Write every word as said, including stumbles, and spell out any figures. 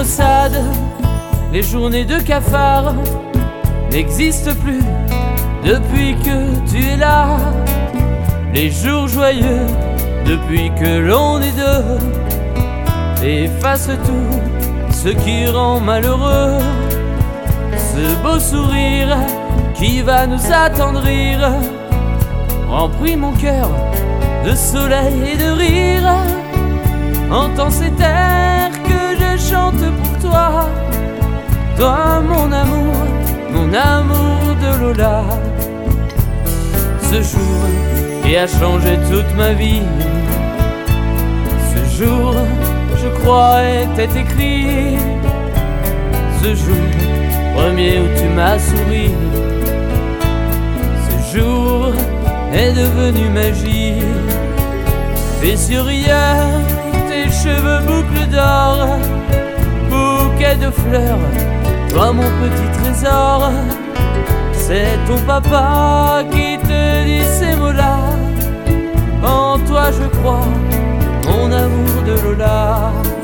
maussade, les journées de cafard n'existent plus depuis que tu es là. Les jours joyeux depuis que l'on est deux, efface tout ce qui rend malheureux. Ce beau sourire qui va nous attendrir remplit mon cœur de soleil et de rire. Entends cet air que je chante pour toi, toi mon amour, mon amour de Lola. Ce jour qui a changé toute ma vie, ce jour je crois était écrit, ce jour premier où tu m'as souri, ce jour est devenu magie. Tes yeux rieurs, tes cheveux boucles d'or, bouquet de fleurs, toi mon petit trésor. C'est ton papa qui te dit ces mots-là. En toi je crois, mon amour de Lola.